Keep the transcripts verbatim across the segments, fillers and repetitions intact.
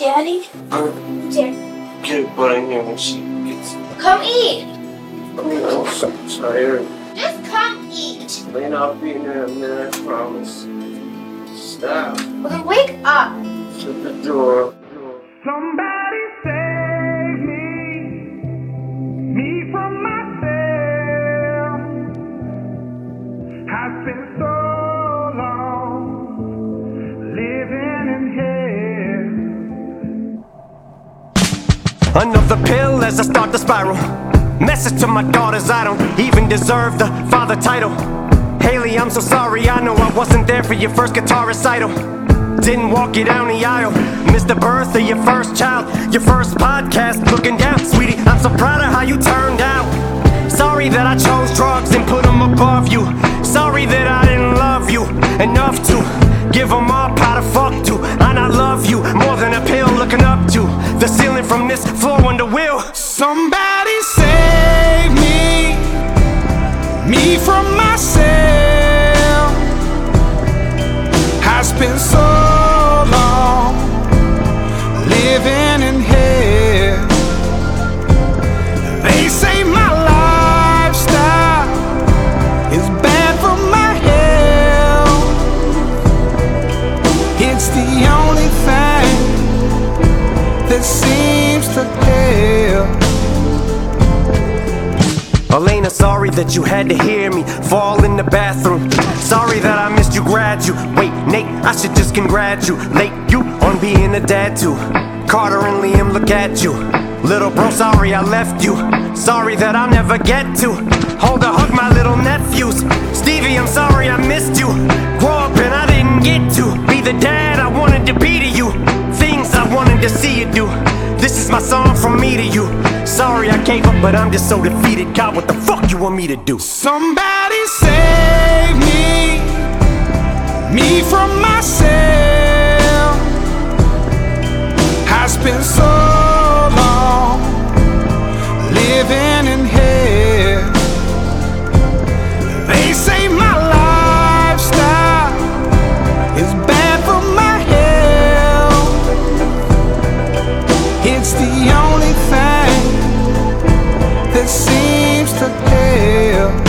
Daddy? Uh, Daddy. Get a butt in here when she gets. Come eat. I'm so tired. Just come eat. Lane, I'll be in there in a minute, I promise. Stop. Well, then wake up. Shut the door. Somebody save me, me from myself. I've been so long living in hell. Another pill as I start to spiral. Message to my daughters, I don't even deserve the father title. Haley, I'm so sorry, I know I wasn't there for your first guitar recital. Didn't walk you down the aisle. Missed the birth of your first child. Your first podcast, looking down. Sweetie, I'm so proud of how you turned out. Sorry that I chose drugs and put them above you. Sorry that I didn't love you enough to give them up how to fuck to. I not love you more than a pill looking up to the ceiling from this floor under will. Somebody save me, me from myself. I spent so long living in hell. They say my lifestyle is bad for my health. It's the only thing that seems to help. Elena, sorry that you had to hear me fall in the bathroom. Sorry that I missed you graduate. Nate, I should just congratulate you on being a dad too. Carter and Liam, look at you. Little bro, sorry I left you. Sorry that I'll never get to hold or hug my little nephews. Stevie, I'm sorry I missed you. Grow up and I didn't get to be the dad I wanted to be to you. Things I wanted to see you do. This is my song from me to you. Sorry I gave up, but I'm just so defeated. God, what the fuck you want me to do? Somebody save me, me from myself. I spent so long living in hell. They say my lifestyle is bad for my health. It's the only thing that seems to help.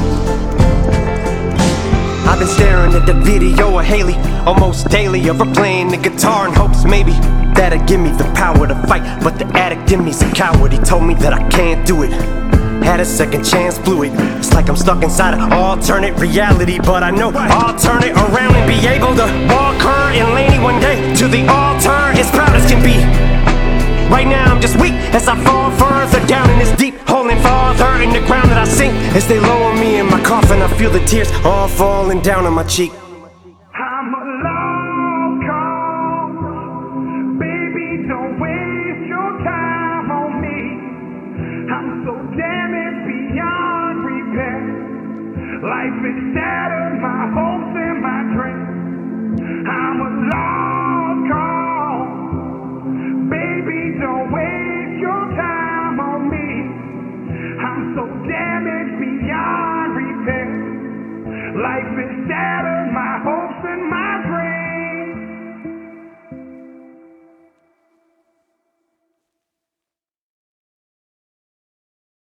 I've been staring at the video of Haley almost daily, of her playing the guitar in hopes maybe that'll give me the power to fight. But the addict in me's a coward, he told me that I can't do it. Had a second chance, blew it. It's like I'm stuck inside an alternate reality, but I know I'll turn it around and be able to walk her and Laney one day to the altar as proud as can be. Right now I'm just weak as I fall further down in this deep hole and farther in the ground that I sink. As they lower me in my coffin, I feel the tears all falling down on my cheek. I'm a long call, baby, don't waste your time on me. I'm so damaged beyond repair. Life has shattered my hopes and my dreams. I'm a long call, baby, don't waste your time on me. I'm so damaged beyond repair. Life is shattered.